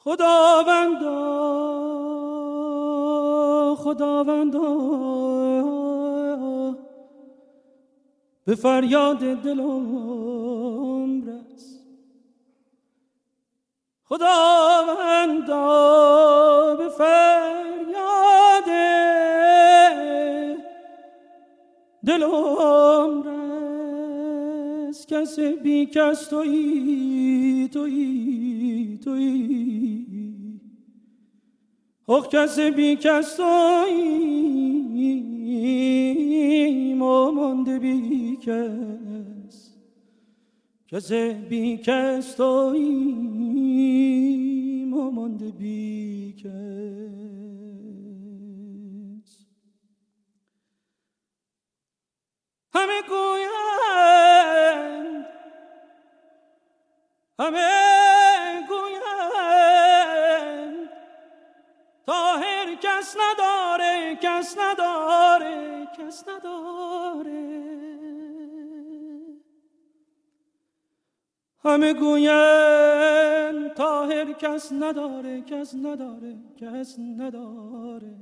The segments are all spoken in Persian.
خداوندا به فریاد دلم رس. خداوندا به فریاد دلم رس. کس بی کس تویی اوه کس بی کس تویی ما مانده بی کس. کس بی کس تویی ما مانده بی کس. همه گویند طاهر کس نداره همه گویند طاهر کس نداره.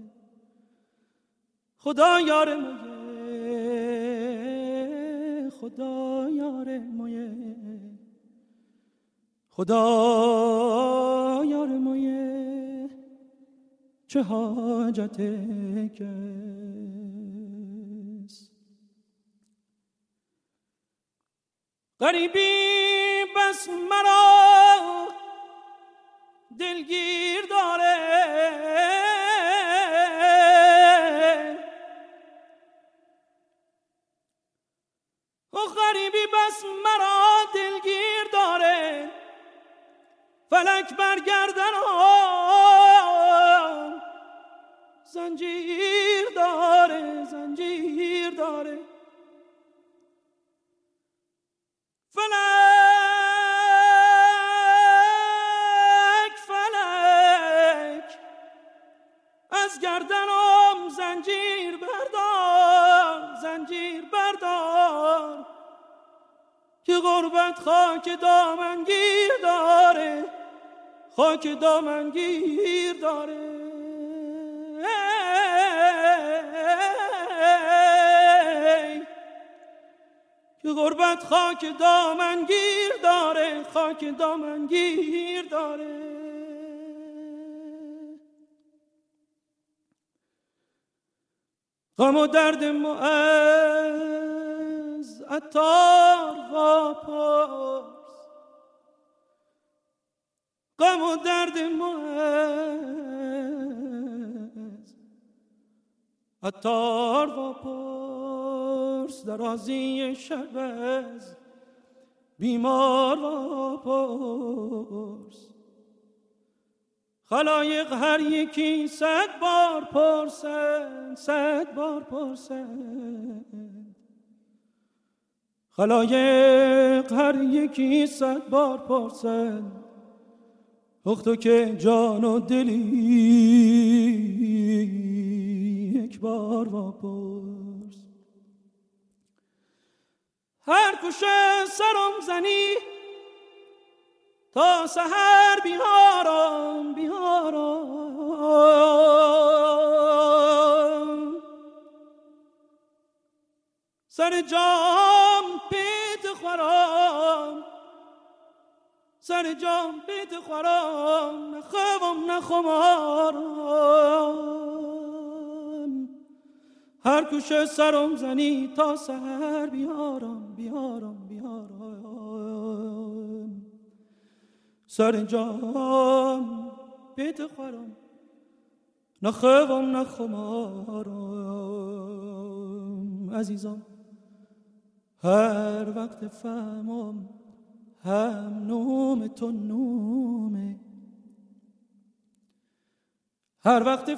خدا یار مایه خدا یار مایه چه حاجت کس. غریبی بس مرا دلگیر داره. غریبی بس مرا دلگیر داره. فلک برگردنم زنجیر داره. فلک از گردنم زنجیر بردار که غربت خاک دامنگیر داره. که غربت خاک دامنگیر داره. غم و درد معز عطار واپرس. غم و درد معز عطار واپرس. درازی شب از بیمار واپرس. خلایق هر یکی 100 بار پرسند. خلایق هر یکی 100 بار پرسند. تو که جان و دلی یک بار واپرس. هر کوشه سرم زنی تا سحر بیارم. سر جام پیت خورم نخوام نخمارم. هر کوشه سرم زنی تا سحر بیارم. سر جام پیت خورم نخوام نخمارم. عزیزم هر وقت فهمم هم نوم تو نومه. هر وقت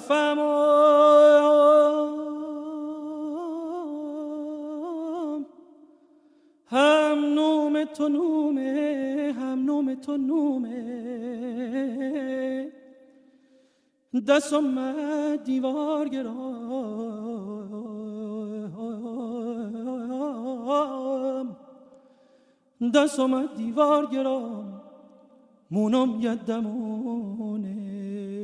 فهمم هم نوم تو نومه. دستم دیوار گرام. مونم یدمونه